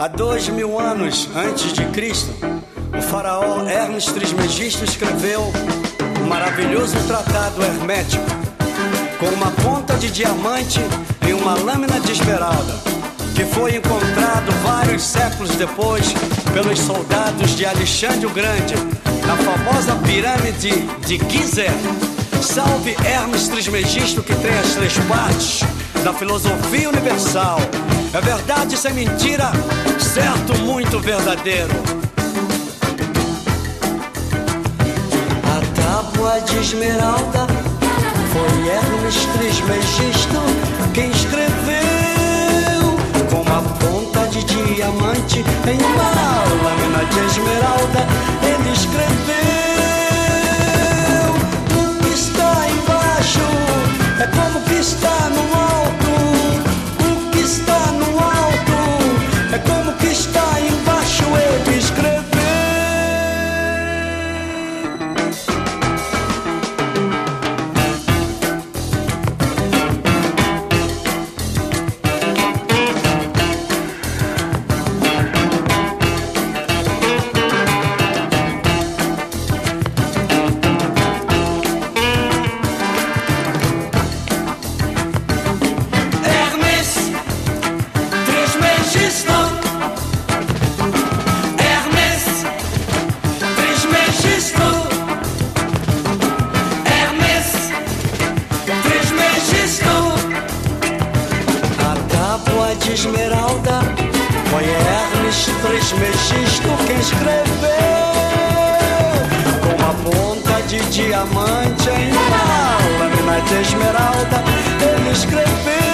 Há 2000 anos antes de Cristo, o faraó Hermes Trismegisto escreveu um maravilhoso tratado hermético com uma ponta de diamante e uma lâmina de esmeralda, que foi encontrado vários séculos depois pelos soldados de Alexandre o Grande na famosa pirâmide de Gizé. Salve Hermes Trismegisto, que tem as 3 partes da filosofia universal. É verdade sem mentira, certo, muito verdadeiro. A tábua de esmeralda foi Hermes Trismegisto quem escreveu, com uma ponta de diamante em uma lâmina de esmeralda. Ele escreveu: o que está embaixo é como o que está no alto. O que está no alto é como o que está embaixo. Ele escreveu. Esmeralda foi Hermes Trismegisto quem escreveu, com uma ponta de diamante em uma lâmina de esmeralda. Ele escreveu.